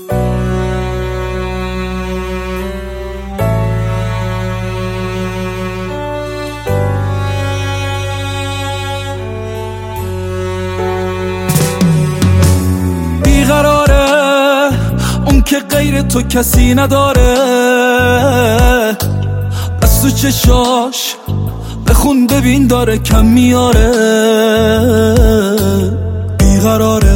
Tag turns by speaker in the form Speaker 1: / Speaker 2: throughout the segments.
Speaker 1: بیقراره اون که غیر تو کسی نداره، از تو چشاش بخون ببین داره کم میاره. بیقراره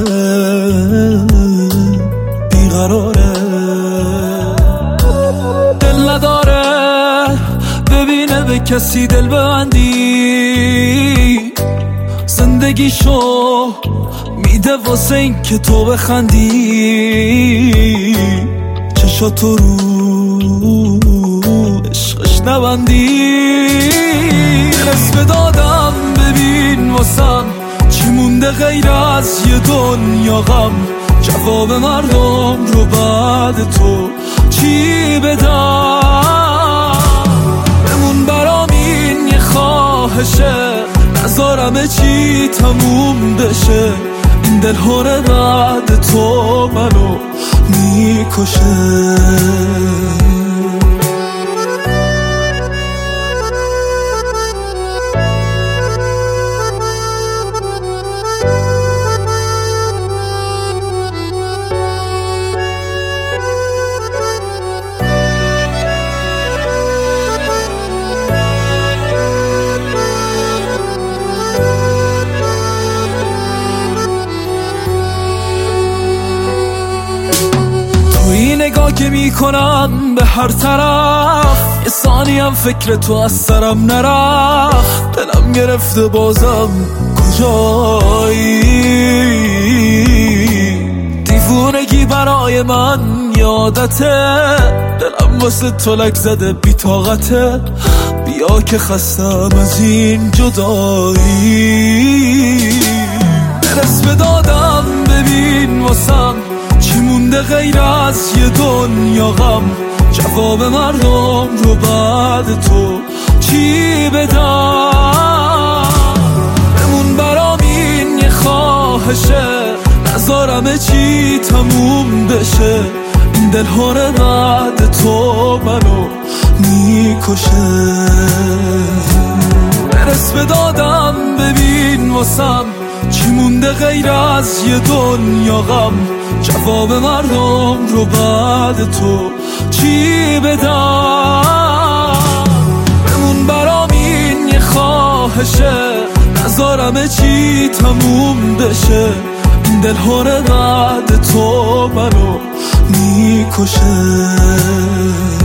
Speaker 1: بیقراره، دل نداره ببینه به کسی دل ببندی. زندگیشو میده واسه این که تو بخندی. چشاتو رو عشقش نبندی. اسم دادم ببین واسم چی مونده غیر از یه دنیا غم. جواب مردم رو بعد تو چی بدم؟ بمون برام این یه خواهشه، نذارم چی تموم بشه. این دل هره بعد تو منو میکشه. نگاه که میکنم به هر طرف، یه ثانیم فکر تو از سرم نرفت. دلم گرفته بازم کجایی؟ دیوونگی برای من یادته، دلم واسه تو لک زده بی طاقته. بیا که خستم از این جدایی. برس به دادم ببین واسم چی مونده غیر از یه دنیا غم. جواب مردم رو بعد تو چی بدم؟ بمون برام این یه خواهشه، نذارم چی تموم بشه. این دل هره بعد تو منو میکشه. برس به دادم ببین واسم چی مونده غیر از یه دنیا غم. جواب مردم رو بعد تو چی بدم؟ بمون برام این یه خواهشه، نذارم چی تموم بشه. این دل هره بعد تو منو میکشه.